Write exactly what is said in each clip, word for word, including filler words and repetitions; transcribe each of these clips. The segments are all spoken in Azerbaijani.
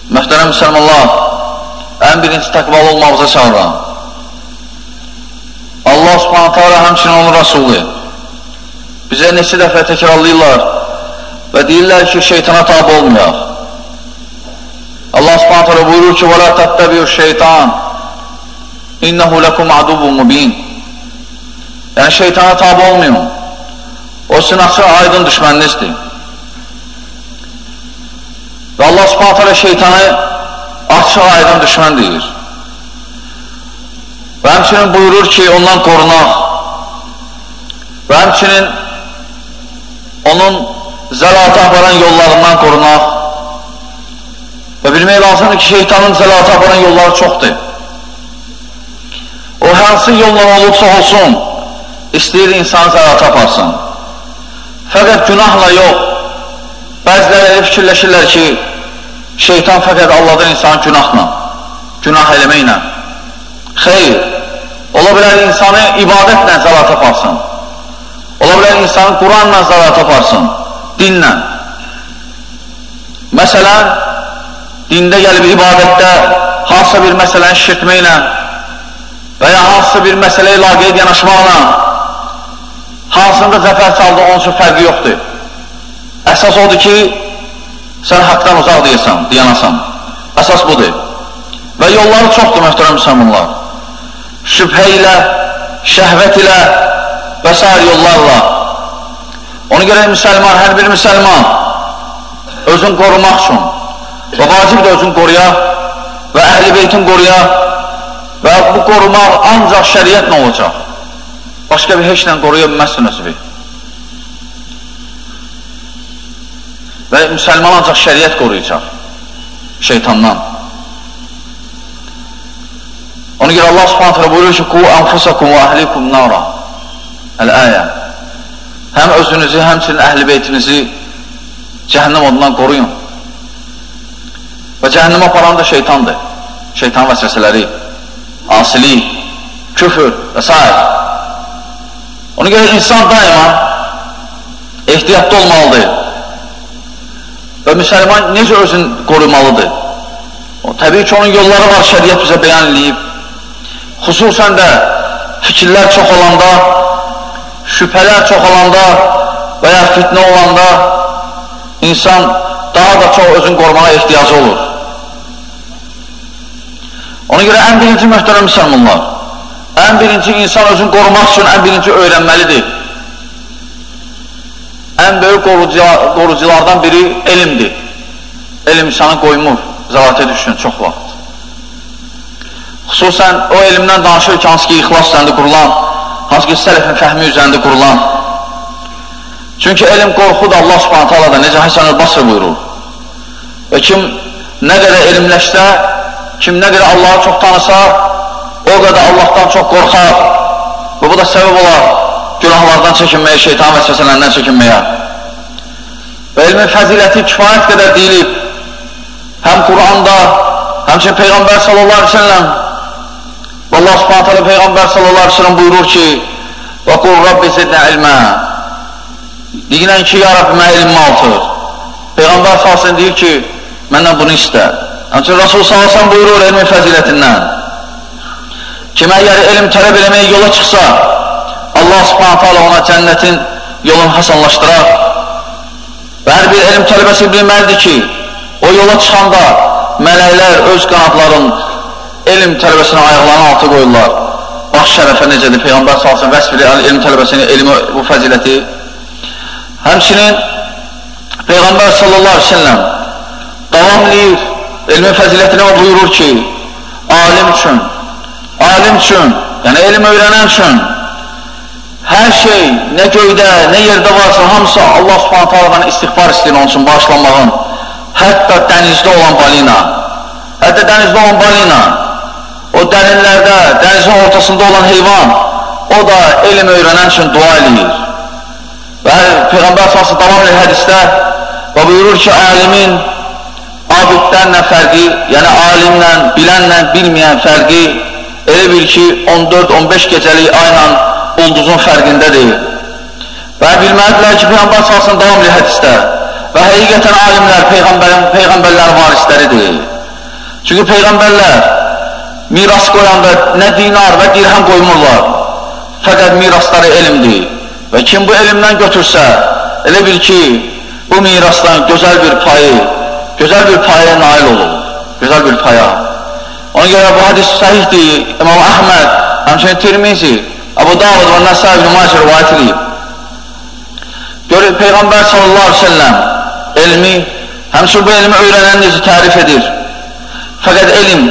Möhtərəm müsəlmanlar, ən birinci təqvalı olmağıza çağıran Allah subhanət hala həmçinin onun Rasulü bizə neçə dəfə təkrarlayırlar və deyirlər ki, şeytana tabi olmayaq. Allah subhanət hala buyurur ki, وَلَا تَتَّبِيُوا الشَّيْطَانِ إِنَّهُ لَكُمْ عَدُوٌ مُبِينٌ. Yəni şeytana tabi olmayın. O sizin açıq aydın düşməninizdir. Və Allah subhanət hala şeytanı açıq aydın düşmən deyir. Və həmçinin buyurur ki, ondan qorunaq. Və həmçinin onun zəlata aparan yollarından qorunaq. Və bilmək lazımdır ki, şeytanın zəlata aparan yolları çoxdur. O hansı yolla olursa olsun, istəyir insanı zəlata aparsın. Fəqət günahla yox. Bəziləri elə fikirləşirlər ki, şeytan fəqət Allahdan insanı günahla, günah eləməklə. Xeyr, ola bilər insanı ibadətlə zəlata aparsın. Ola bilər insanı Quranla zəlata aparsın, dinlə. Məsələn, dində gəlib ibadətdə hansısa bir məsələni şirkməklə və ya hansısa bir məsələyə laqeyd yanaşmaqla hansında zəfər çaldı, onun üçün fərqi yoxdur. Əsas odur ki, sən haqdan uzaq deyirsən, deyanasan. Əsas budur. Və yolları çoxdur, möhtərəm müsəlmanlar. Şübhə ilə, şəhvət ilə və s. yollarla. Ona görə müsəlman, hər bir müsəlman özün qorumaq üçün və vacib də özün qoruya və əhl-i beytin qoruya və bu qorumaq ancaq şəriyyətlə olacaq. Başqa bir heçlə qoruya bilməzsin özü. Və müsəlman ancaq şəriyyət qoruyacaq şeytandan. Ona görə Allah subhanət hələ buyurur ki, Qu anfusakum və əhlikum nara. Əl-əyə. Həm özünüzü, həmçinin əhl-i beytinizi cəhənnəm odundan qoruyun. Və cəhənnəm aparan da şeytandır. Şeytan vəsvəsələri, asilik, küfür və s. Ona görə insan daima ehtiyatlı olmalıdır. Və müsəlman necə özün qorumalıdır? O, təbii ki, onun yolları var, şəriyyət bizə bəyan edib. Xüsusən də fikirlər çox olanda, şübhələr çox olanda və ya fitnə olanda insan daha da çox özün qorumağa ehtiyacı olur. Ona görə ən birinci möhtərəm müsəlmanlar, ən birinci insan özün qorumaq üçün ən birinci öyrənməlidir. Ən böyük qoruculardan biri elmdir. Elm insanı qoymur, zəlatə düşsün çox vaxt. Xüsusən o elmdən danışır ki, hansı ki, ixlas üzərində qurulan, hansı ki, sələfin fəhmi üzərində qurulan. Çünki elm qorxudur Allah subhanət hala da, necə Həsən el-Basri buyurur. Və kim nə qədər elmləşsə, kim nə qədər Allahı çox tanısa, o qədər Allahdan çox qorxar. Və bu da səbəb olar günahlardan çəkinməyə, şeytan vəsvəsələrindən çəkinməyə. Və elmin fəziləti kifayət qədər deyilib, həm Quranda, həmçin Peyğəmbər sallallahu aleyhi ve sellem və Allah subhanət hələ Peyğəmbər sallallahu aleyhi ve sellem buyurur ki, və qul Rabbi zidnə ilmə, deyilən ki, ya Rabbi mənə ilmi artır. Peyğəmbər sallallahu aleyhi ve sellem deyir ki, məndən bunu istə. Həmçin Rasul sallallahu aleyhi ve sellem buyurur elmin fəzilətindən. Kim əgər elm tələb eləməyə yola çıxsa, Allah subhanət hələ ona cənnətin yolunu hasanlaşdırar. Və hər bir elm tələbəsi bilməlidir ki, o yola çıxanda mələklər öz qanadların elm tələbəsinin ayaqlarının altı qoyurlar. Bax şərəfə necədir, Peyğəmbər salsın, vəsf edir elm tələbəsinin elmi bu fəziləti. Həmçinin Peyğəmbər sallallahu aleyhi ve sellem davamlayır, elmin fəzilətinə buyurur ki, alim üçün, alim üçün, yəni elm öyrənən üçün hər şey, nə göydə, nə yerdə varsa, hamısı Allah subhanət haladan istiğfar istəyir onun üçün bağışlanmağın. Hətta dənizdə olan balina, hətta dənizdə olan balina, o dərinlərdə, dənizin ortasında olan heyvan, o da elm öyrənən üçün dua eləyir. Və Peyğəmbər əsası davam edir hədisdə və buyurur ki, alimin abidlərlə fərqi, yəni alimlə, bilənlə, bilməyən fərqi elə bil ki, on dörd on beş gecəlik ayla ulduzun fərqindədir. Və bilməlidirlər ki, Peyğəmbər əsasının davam edir hədisdə və həqiqətən alimlər Peyğəmbərlərin varisləridir. Çünki Peyğəmbərlər miras qoyanda nə dinar və dirhəm qoymurlar. Fəqət mirasları elmdir. Və kim bu elmdən götürsə, elə bil ki, bu mirasdan gözəl bir payı, gözəl bir paya nail olur. Gözəl bir paya. Ona görə bu hadis səhihdir. İmam Əhməd, həmçinin Tirmizi, Əbu Davud və Nəsə ibn Macə rivayət edib. Görür, Peyğəmbər sallallahu aleyhi ve sellem elmi, həmçinin bu elmi öyrənən necə tərif edir. Fəqət elm,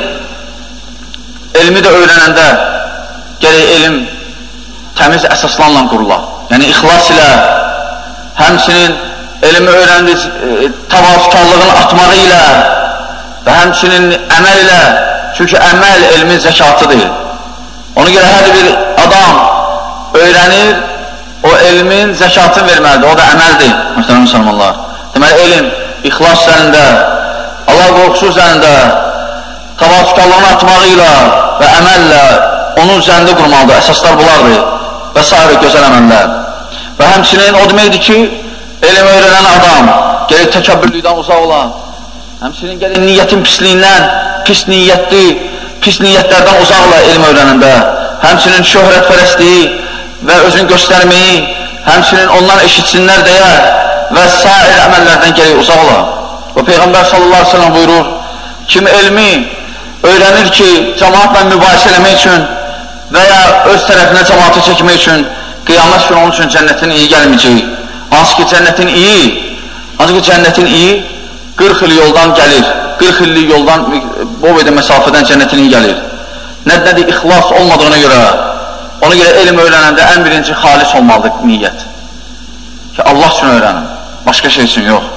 elmi də öyrənəndə gərək elm təmiz əsaslarla qurular. Yəni, ixlas ilə, həmçinin elmi öyrəndiz, e, tavafkarlığın atmağı ilə və həmçinin əməl ilə, çünki əməl elmin zəkatıdır. Ona görə hər bir adam öyrənir, o elmin zəkatını verməlidir, o da əməldir, mühtərəm müsəlmanlar. Deməli, elm, ixlas üzərində, Allah qorxusu üzərində, tavafkarlığın atmağı ilə və əməllə onun üzərində qurmalıdır, əsaslar bunlardır və s. gözəl əməllər. Və həmçinin o deməkdir ki, elm öyrənən adam gələk təkəbbürlükdən uzaq olan, həmçinin gələk niyyətin pisliyindən, pis niyyətli, pis niyyətlərdən uzaqla elm öyrənəndə, həmçinin şöhrətpərəstliyi və özün göstərməyi, həmçinin ondan eşitsinlər deyə və sair əməllərdən gələk uzaqla. Və Peyğəmbər sallallahu aleyhi ve sellem buyurur, kim elmi öyrənir ki, cəmaatla mübahisə eləmək üçün və ya öz tərəfinə cəmaatı çəkmək üçün qiyamət günü onun üçün cənnətin iyi gəlməyəcək. Hansı ki, cənnətin iyi, hansı ki, cənnətin iyi qırx il yoldan gəlir, qırx illik yoldan, bu boyda məsafədən cənnətin iyi gəlir. Nədir, ixlas olmadığına görə, ona görə elm öyrənəndə ən birinci xalis olmalıdır niyyət. Ki, Allah üçün öyrənin, başqa şey üçün yox.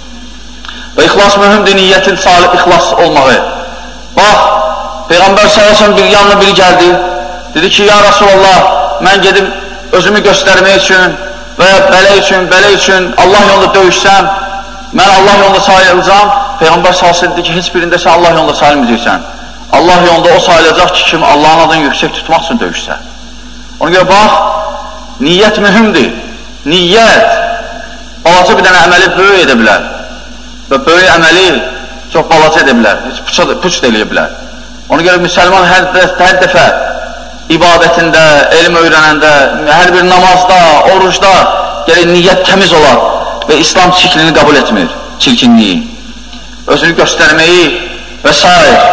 Və ixlas mühümdür, niyyətin salih ixlas olmağı. Bax, Peyğəmbər sallallahu bir yanına biri gəldi, dedi ki, ya Rasulallah, mən gedib özümü göstərmək üçün və ya bələ üçün, bələ üçün Allah yolunda döyüşsəm, mən Allah yolunda sayılacam. Peyğəmbər sallallahu dedi ki, heç birində sən Allah yolunda sayılmayacaqsən. Allah yolunda o sayılacaq ki, kim Allahın adını yüksək tutmaq üçün döyüşsə. Ona görə bax, niyyət mühümdür. Niyyət balaca bir dənə əməli böyük edə bilər və böyük əməli çox balaca edə bilər, puç da eləyə bilər. Ona görə müsəlman hər, hər dəfə ibadətində, elm öyrənəndə, hər bir namazda, orucda gələk niyyət təmiz olar və İslam çirkinliğini qəbul etmir, çirkinliyi, özünü göstərməyi və s.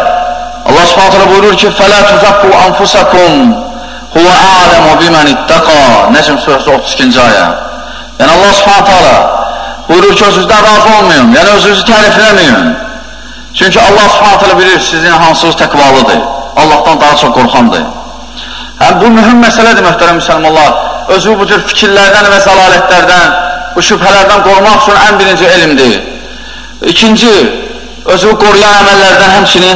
Allah subhanət hələ buyurur ki, فَلَا تُزَقُّوا أَنْفُسَكُمْ هُوَ أَعْلَمُ بِمَنِ اتَّقَى Nəcm surəsi otuz ikinci ayə. Yəni Allah subhanət hələ buyurur ki, özünüzdən razı olmayın, yəni özünüzü tərifləməyin. Çünki Allah subhanət hələ bilir, sizin hansınız təqvalıdır, Allahdan daha çox qorxandır. Həm bu mühüm məsələdir, möhtərəm müsəlmanlar. Özü bu cür fikirlərdən və zəlalətlərdən, bu şübhələrdən qorumaq üçün ən birinci elmdir. İkinci, özü qoruyan əməllərdən həmçinin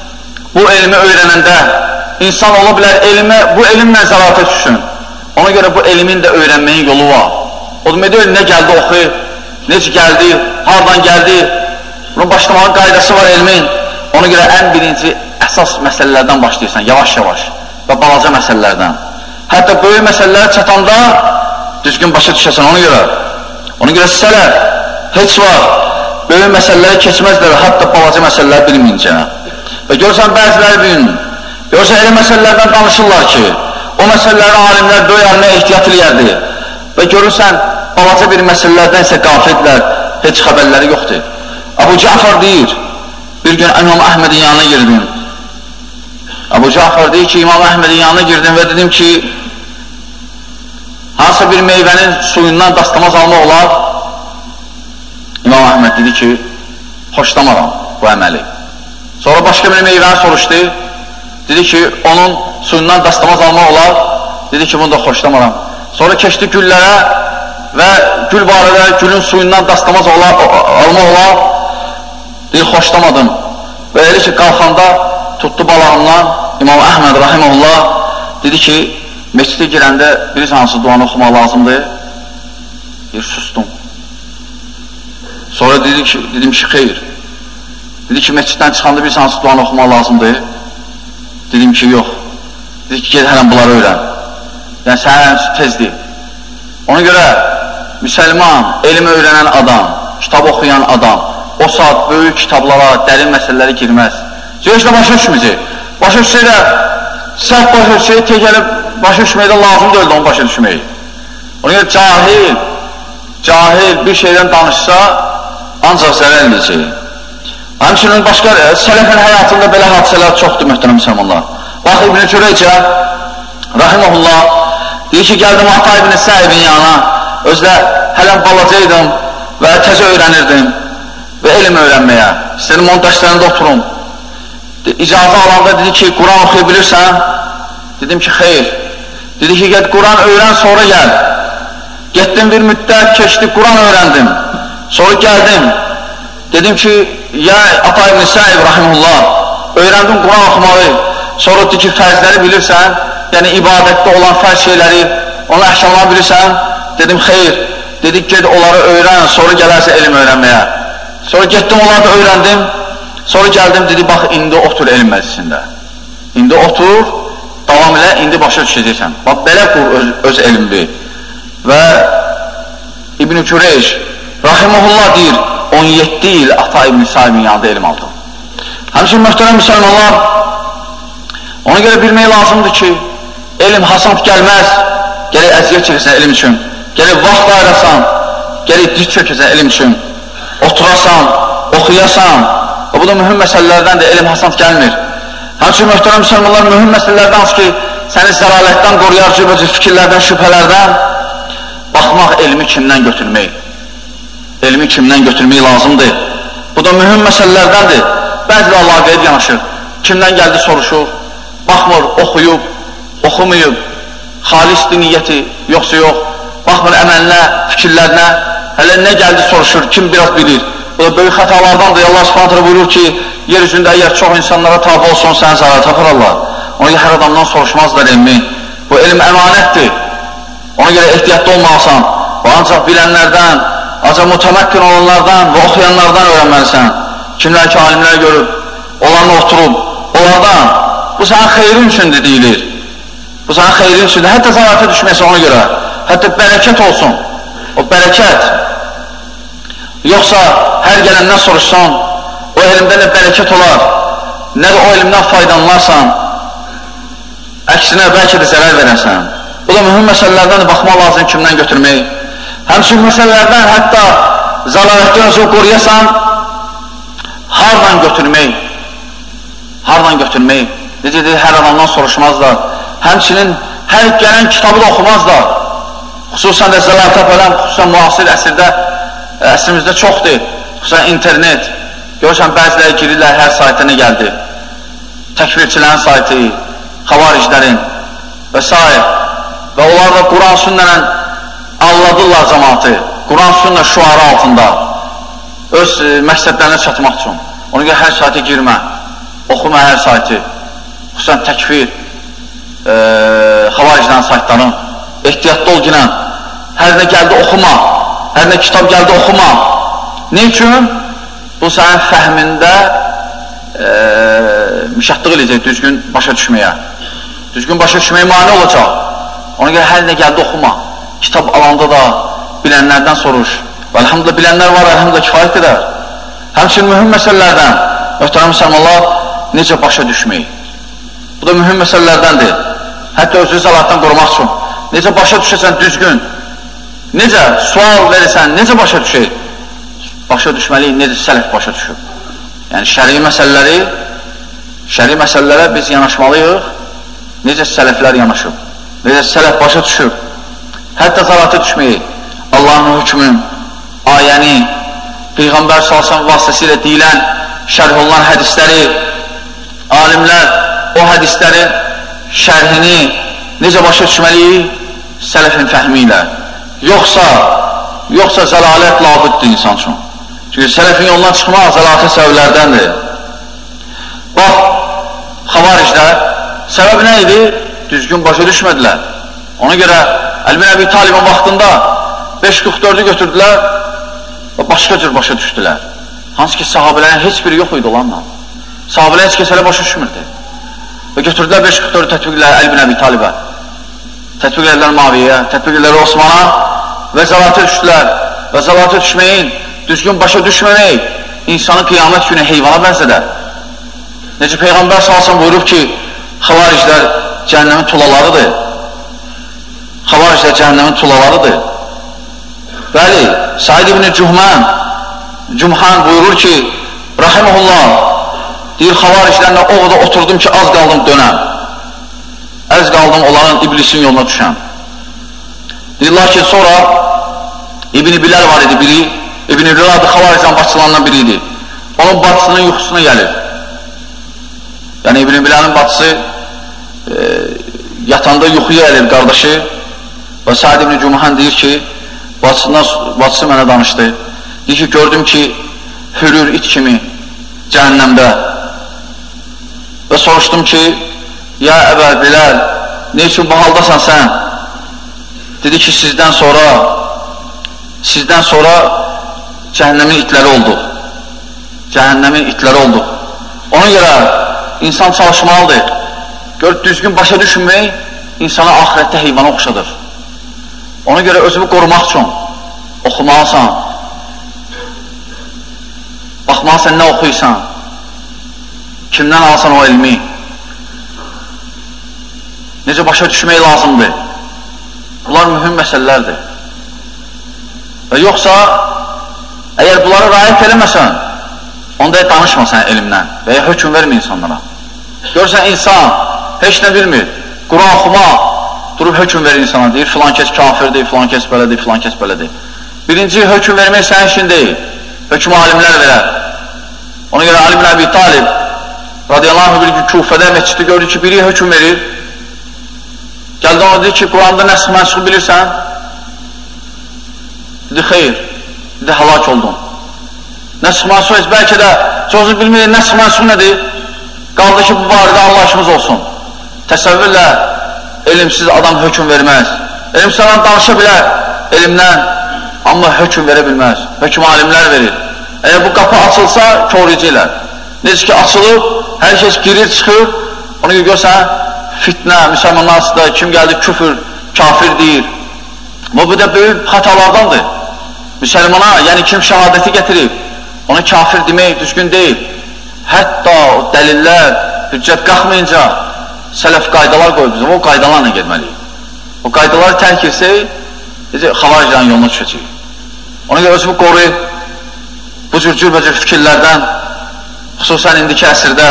bu elmi öyrənəndə insan ola bilər, elmə, bu elmlə zəlalətə düşsün. Ona görə bu elmin də öyrənməyin yolu var. O demək deyil, nə gəldi oxu, necə gəldi, hardan gəldi, bunun başlamağın qaydası var elmin. Ona görə ən birinci əsas məsələlərdən başlayırsan, yavaş-yavaş və balaca məsələlərdən. Hətta böyük məsələlərə çatanda düzgün başa düşəsən ona görə. Ona görə sələf heç var, böyük məsələləri keçməzlər, hətta balaca məsələlər bilməyincə. Və görürsən bəziləri bir gün, görürsən elə məsələlərdən danışırlar ki, o məsələləri alimlər böyük alimə ehtiyat eləyərdi. Və görürsən, balaca bir məsələlərdən isə qafildirlər, heç xəbərləri yoxdur. Əbu Cəfər deyir, bir gün İmam Əhmədin yanına girdim. Əbu Cəfər deyir ki, İmam Əhmədin yanına girdim və dedim ki, hansısa bir meyvənin suyundan dastamaz almaq olar. İmam Əhməd dedi ki, xoşlamaram bu əməli. Sonra başqa bir meyvəni soruşdu, dedi ki, onun suyundan dastamaz almaq olar. Dedi ki, bunu da xoşlamaram. Sonra keçdi güllərə və gül barədə gülün suyundan dastamaz olar, almaq olar. Deyir, xoşlamadım. Və elə ki, qalxanda tutdu balağımdan İmam Əhməd rahiməhullah dedi ki, meçidə girəndə birisi hansı duanı oxumaq lazımdır? Deyir, sustum. Sonra dedi ki, dedim ki, xeyr. Dedi ki, meçiddən çıxanda birisi hansı duanı oxumaq lazımdır? Dedim ki, yox. Dedi ki, ged hələn bunları öyrən. Yəni, səhərən tezdir. Ona görə müsəlman, elm öyrənən adam, kitab oxuyan adam, o saat böyük kitablara, dərin məsələləri girməz. Heç də başa düşməyəcək. Başa düşsək də, səhv başa düşsək, tek gəlib başa düşmək də lazım deyildi onu başa düşmək. Ona görə cahil, cahil bir şeydən danışsa, ancaq zərər edəcək. Həmçinin başqa, sələfin həyatında belə hadisələr çoxdur, möhtərəm müsəlmanlar. Bax, İbn-i Cüreycə, rahiməhullah, deyir ki, gəldim Ata İbn-i Səibin yana, özlə hələm balacaydım və təzə öyrənirdim və elm öyrənməyə. İstədim onun dərslərində oturum. İcazə alanda dedi ki, Quran oxuya bilirsən? Dedim ki, xeyr. Dedi ki, get Quran öyrən, sonra gəl. Getdim bir müddət, keçdi, Quran öyrəndim. Sonra gəldim. Dedim ki, ya Ata İbn-i Səib, rahimullah, öyrəndim Quran oxumağı. Sonra dedi ki, fərzləri bilirsən, yəni ibadətdə olan fərz şeyləri, onu əhkamları bilirsən? Dedim, xeyr. Dedik, get onları öyrən, sonra gələrsə elm öyrənməyə. Sonra getdim, onları da öyrəndim. Sonra gəldim, dedi, bax, indi otur elm məclisində. İndi otur, davam elə, indi başa düşəcəksən. Bax, belə qur öz, öz elmdir. Və İbn-i Cüreyc, rahiməhullah deyir, on yeddi il Ata İbn-i Səibin yanında elm aldım. Həmçin, möhtərəm müsəlmanlar, ona görə bilmək lazımdır ki, elm hasant gəlməz, gələk əziyyət çəkəsən elm üçün, gələk vaxt ayırasan, gələk diz çökəsən elm üçün, oturasan, oxuyasan, və bu da mühüm məsələlərdən də elm hasant gəlmir. Həmçin, möhtərəm müsəlmanlar, mühüm məsələlərdən ki, səni zəlalətdən qoruyar, cübəcü fikirlərdən, şübhələrdən baxmaq, elmi kimdən götürmək. Elmi kimdən götürmək lazımdır. Bu da mühüm məsələlərdəndir. Bəzilə əlaqəyə yanaşır. Kimdən gəldi soruşur, baxmır, oxuyub, oxumayıb, xalisdir niyyəti, yoxsa yox, baxmır əməlinə, fikirlərinə, hələ nə gəldi soruşur, kim biraz bilir. Bu da böyük xətalardandır. Allah subhanətlə buyurur ki, yer üzündə əgər çox insanlara tabi olsun, səni zərər tapır Allah. Ona görə hər adamdan soruşmazlar elmi. Bu elm əmanətdir. Ona görə ehtiyatlı olmalısan və ancaq bilənlərdən, ancaq mütəməkkin olanlardan və oxuyanlardan öyrənməlisən. Kimlər ki, alimlər görüb, olanla oturub, onlardan, bu sənin xeyrin üçündür deyilir. Bu sənin xeyrin üçündür. Hətta zəlatə düşməyəsə ona görə, hətta bərəkət olsun. O bərəkət. Yoxsa hər gələndən soruşsan, o elmdə nə bərəkət olar, nə də o elmdən faydalanarsan, əksinə bəlkə də zərər verəsən. Bu da mühüm məsələlərdən də baxmaq lazım kimdən götürmək. Həmçin məsələlərdən hətta zəlalətdən özü qoruyasan, hardan götürmək, hardan götürmək, necə deyil, hər adamdan soruşmazlar. Həmçinin hər gələn kitabı da oxumazlar. Xüsusən də zəlalətə bölən, xüsusən müasir əsrdə, əsrimizdə çoxdur, xüsusən internet. Görürsən, bəziləri girirlər, hər saytda nə gəldi? Təkvirçilərin saytı, xavariclərin və s. Və onlar da Quran sünnələn alladırlar cəmatı, Quran sünnə şuarı altında öz e, məqsədlərinə çatmaq üçün. Ona görə hər saytı girmə, oxuma hər saytı, xüsusən təkvir, e, xavariclərin saytların, ehtiyatlı ol ginən, hər nə gəldi oxuma, hər nə kitab gəldi oxuma. Ne üçün? Bu sənin fəhmində e, müşahdıq eləyəcək, düzgün başa düşməyə. Düzgün başa düşməyə mani olacaq. Ona görə hər nə gəldi oxuma. Kitab alanda da bilənlərdən soruş. Və əlhamdülillah bilənlər var, əlhamdülillah kifayət edər. Həmçinin mühüm məsələlərdən, möhtərəm müsəlmanlar, necə başa düşmək. Bu da mühüm məsələlərdəndir. Hətta özü zəlatdan qorumaq üçün. Necə başa düşəsən düzgün. Necə sual verirsən, necə başa düşək? Başa düşməliyik, necə sələf başa düşür. Yəni şəri məsələləri, şəri məsələlərə biz yanaşmalıyıq, necə sələflər yanaşıb. Necə sələf başa düşür. Hətta zəlatə düşməyik. Allahın hükmün, ayəni, Peyğəmbər salsan vasitəsilə deyilən, şərh olunan hədisləri, alimlər o hədislərin şərhini necə başa düşməliyik? Sələfin fəhmi ilə. Yoxsa, yoxsa zəlalət labıddır insan üçün. Çünki sələfin yolundan çıxmaq zəlatə səbəblərdəndir. Bax, xavariclər, səbəb nə idi? Düzgün başa düşmədilər. Ona görə Əli bin Əbi Talibin vaxtında beş qırx dördü götürdülər və başqa cür başa düşdülər. Hansı ki, sahabələrin heç biri yox idi olanla. Sahabələrin heç kəsələ başa düşmürdü. Və götürdülər beş qırx dördü tətbiq edilər Əli bin Əbi Talibə. Tətbiq edilər Maviyə, tətbiq edilər Osmana və zəlatə düşdülər. Və zəlatə düşməyin, düzgün başa düşməmək insanı qiyamət günü heyvana bənzədər. Necə Peyğəmbər salsın buyurub ki, xavariclər cəhənnəmin tulalarıdır. Xavariclər cəhənnəmin tulalarıdır. Bəli, Said ibn Cühman, Cümhan buyurur ki, Rahimullah, deyir, xavariclərlə o qədər oturdum ki, az qaldım dönəm. Az qaldım onların iblisin yoluna düşəm. Deyir, lakin sonra İbn-i Bilal var idi biri, İbn-i Bilal adı xavaricdən başçılarından biri idi. Onun bacısının yuxusuna gəlir. Yəni İbn-i Bilal'ın bacısı e, yatanda yuxuya gəlir qardaşı və Said ibn Cümhan deyir ki, bacısı mənə danışdı. Deyir ki, gördüm ki, hürür it kimi cəhənnəmdə və soruşdum ki, ya Əbə Bilal, ne üçün bu haldasan sən? Dedi ki, sizdən sonra sizdən sonra cəhənnəmin itləri olduq. Cəhənnəmin itləri olduq. Ona görə insan çalışmalıdır. Gör, düzgün başa düşünmək insana ahirətdə heyvana oxşadır. Ona görə özünü qorumaq üçün oxumalısan. Baxmalısan, nə oxuysan, kimdən alsan o ilmi, necə başa düşmək lazımdır. Bunlar mühüm məsələlərdir. Və yoxsa, əgər bunları rayət eləməsən, onda danışmasan elmdən və ya hökum vermə insanlara. Görsən, insan heç nə bilmir, Quran oxuma, durub hökum verir insana, deyir, filan kəs kafirdir, filan kəs belədir, filan kəs belədir. Birinci, hökum vermək sənin işin deyil, hökum alimlər verər. Ona görə Ali ibn Əbi Talib, radiyallahu anh, bir gün Kufədə məsciddə gördü ki, biri hökum verir. Gəldi ona dedi ki, Quranda nəsx mənsuq bilirsən? Dedi, xeyr, dedi, halak oldun. Nəsx mənsuq, bəlkə də çoxu bilməyir, nəsx mənsuq nədir? Qaldı ki, bu barədə anlayışımız olsun. Təsəvvürlə elmsiz adam hökum verməz. Elmsiz adam danışa bilər elmdən, amma hökum verə bilməz. Hökum alimlər verir. Əgər bu qapı açılsa, koruyucu ilə. Necə ki, açılıb, hər kəs girir, çıxır, onu görsən, fitnə, müsəlmanlar arasında kim gəldi, küfür, kafir deyir. Bu, bu da böyük xatalardandır. Müsəlmana, yəni kim şəhadəti gətirib, onu kafir demək düzgün deyil. Hətta o dəlillər, hüccət qalxmayınca sələf qaydalar qoyub bizim, o qaydalarla getməliyik. O qaydaları tərk etsək, xavariclərin yoluna düşəcək. Ona görə özümü qoruyub, bu cür cürbəcür fikirlərdən, xüsusən indiki əsrdə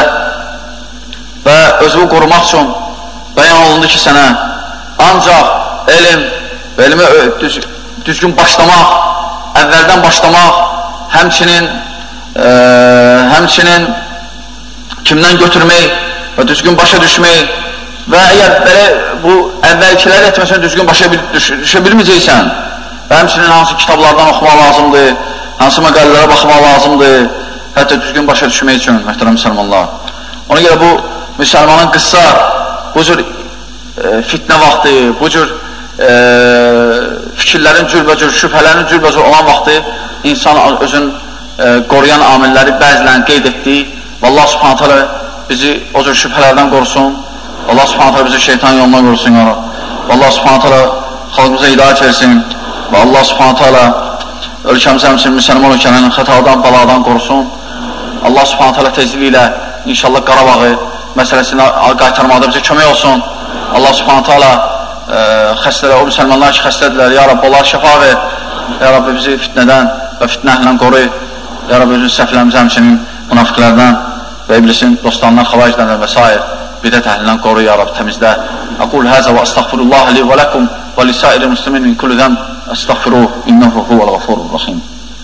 və özümü qorumaq üçün bəyan olundu ki, sənə ancaq elm və elmə düz, düzgün başlamaq, əvvəldən başlamaq, həmçinin e, həmçinin kimdən götürmək və düzgün başa düşmək və əgər belə bu əvvəlkiləri etməsən düzgün başa düş, düşə bilməyəcəksən və həmçinin hansı kitablardan oxumaq lazımdır, hansı məqalələrə baxmaq lazımdır, hətta düzgün başa düşmək üçün, möhtərəm müsəlmanlar. Ona görə bu, müsəlmanın qıssa, bu cür e, fitnə vaxtı, bu cür e, fikirlərin cürbəcür, şübhələrin cürbəcür olan vaxtı insan özün e, qoruyan amilləri bəzilərini qeyd etdi və Allah subhanət hələ bizi o cür şübhələrdən qorusun, Allah subhanət hələ bizi şeytan yoluna qorusun, və Allah subhanət hələ xalqımıza hidayət versin və Allah subhanət hələ ölkəmizə həmçinin müsəlman ölkənin xətadan, baladan qorusun. Allah subhanət hələ tezliklə inşallah Qarabağı məsələsini qaytarmaqda bizə kömək olsun. Allah subhanət hələ e, xəstələr, o müsəlmanlar ki xəstədirlər, ya Rabbi, onları şəfa ver, ya Rabbi bizi fitnədən və fitnə əhlindən qoru, ya Rabbi bizim səhvlərimizi həmçinin münafiqlərdən və iblisin dostlarından, xavariclərdən və s. bidət əhlindən qoru, ya Rabbi, təmizlə. Aqul həzə və əstəğfirullah li və ləkum və lisairi muslimin min kulli zəm əstəğfiruh, innəhu huvəl ğafurur rəhim.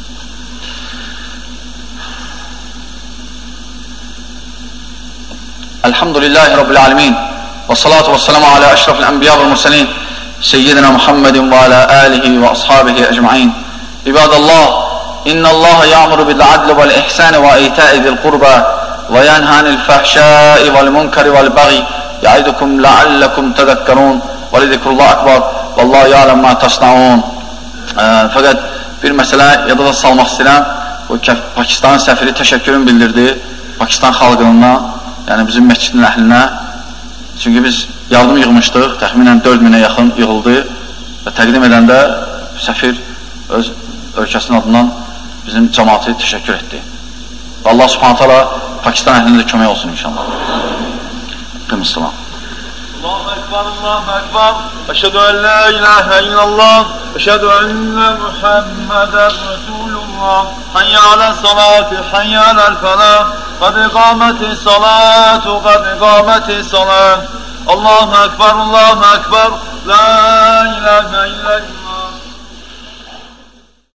Elhamdülillahi Rabbil alemin və salatu və selamu alə əşrafil ənbiya və mürselin seyyidina Muhammedin və alə alihi və ashabihi əcma'in. İbadallah, innallaha ya'muru bil adli vel ihsani və ita'i zil qurba və yanhanil fahşai vel munkari vel baghi ya'idukum la'allakum tadhakkarun və lizikrullah akbar vallahu ya'lam ma tasnaun. Fəqət bir məsələ yada da salmaq istəyirəm. Bu Pakistan səfiri təşəkkürün bildirdi Pakistan xalqından, yəni bizim məscidin əhlinə. Çünki biz yardım yığmışdıq, təxminən dörd minə yaxın yığıldı və təqdim edəndə səfir öz ölkəsinin adından bizim cəmaatı təşəkkür etdi. Və Allah subhanət hala Pakistan əhlində də kömək olsun inşallah. Qımışsalam. Allahu Ekber, Allahu Ekber. Eşhedü en la ilahe illallah. Eşhedü enne Muhammeden Resulullah. Hayye alel salati, hayye alel felah. Kad ikameti salatu, kad ikameti salat. Allahu Ekber, Allahu Ekber. La ilahe illallah.